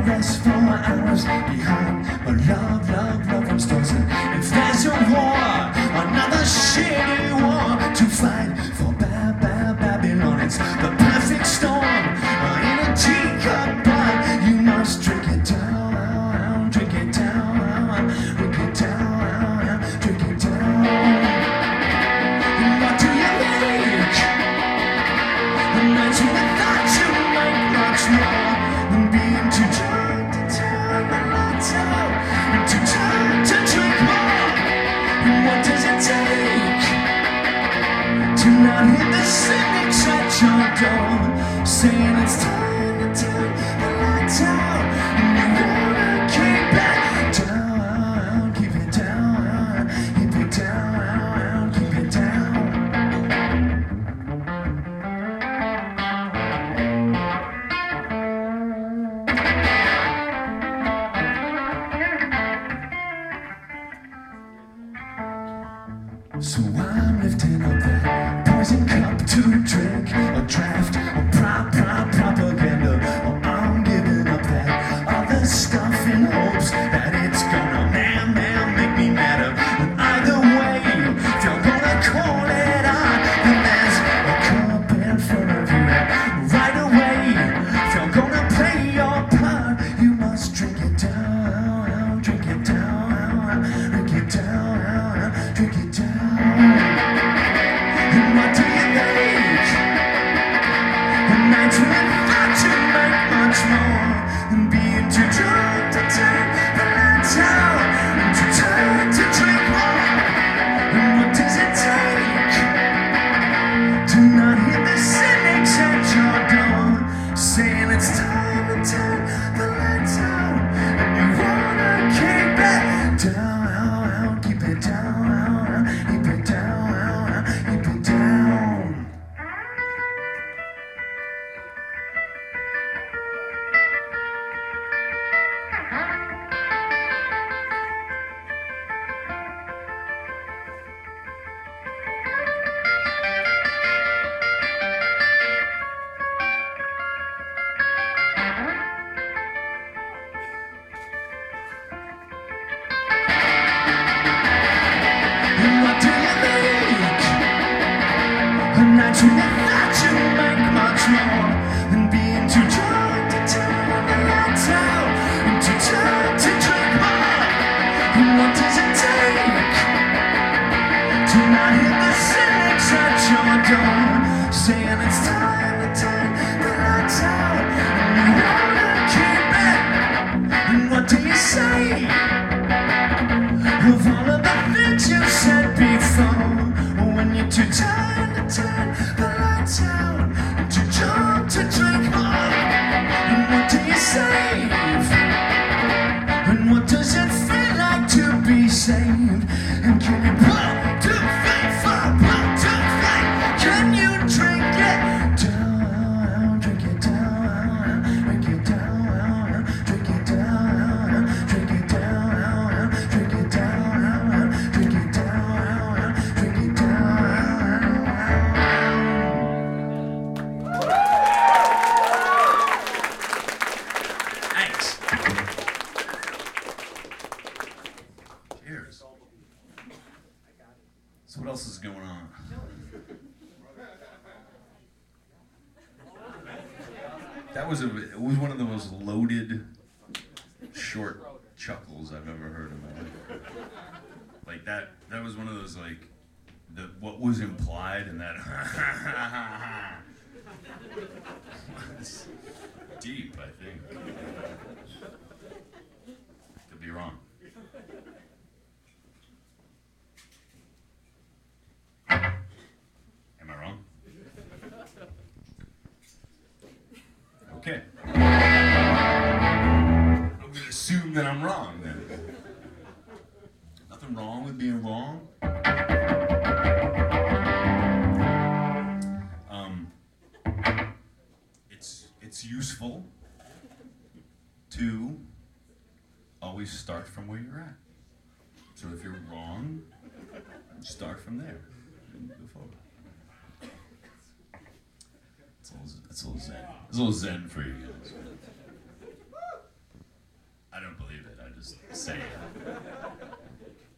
rest for hours behind a love from stores. And if there's a war, another shitty war to fight for Babylon, it's the perfect storm in a teacup, but you must drink it down, drink it down, drink it down, drink it down. And what do you make? The nights when I thought you make much more than being too drunk to turn the lights out and too tired to drink more. And what does it take to not hit the cynics at your door, saying it's time to turn the lights out and you wanna keep it down, keep it down, keep it down, keep it down. So I'm lifting up that poison cup to drink a draft of propaganda. Or I'm giving up that other stuff in hopes that it's gonna make me madder. And either way, if you're gonna call it on, then there's a cup in front of you. And right away, if you're gonna play your part, you must drink it down, drink it down, drink it down, drink it down. And what do you make? The nights when I thought you'd make much more than being too drunk to turn the lights out and too tired to drink more. And what does it take to not hear the cynics at your door, saying it's time to turn the lights out and you wanna keep it down, keep it down, keep it down, keep it down. And what do you make? The nights when you thought you'd make much more than being too drunk to turn the lights out and too tired to drink more. And what does it take to not hear the cynics at your door, saying it's time to turn the lights out and you wanna keep it? And what do you say of all of the things you've said before, when you're too tired to turn the lights out and too drunk to drink more? And what do you save? And what does it feel like to be saved? And can you pull to faith for pull to faith? Can you drink it down, drink it down, drink it down, drink it down, drink it down, drink it down, drink it down, drink it down. Thanks. Cheers. So what else is going on? It was one of the most loaded, short chuckles I've ever heard in my life. Like that was one of those what was implied in that was deep, I think. Could be wrong. Am I wrong? Okay. I'm going to assume that I'm wrong then. Nothing wrong with being wrong. It's useful to always start from where you're at. So if you're wrong, start from there and go forward. It's a little zen. It's a little zen for you guys. saying.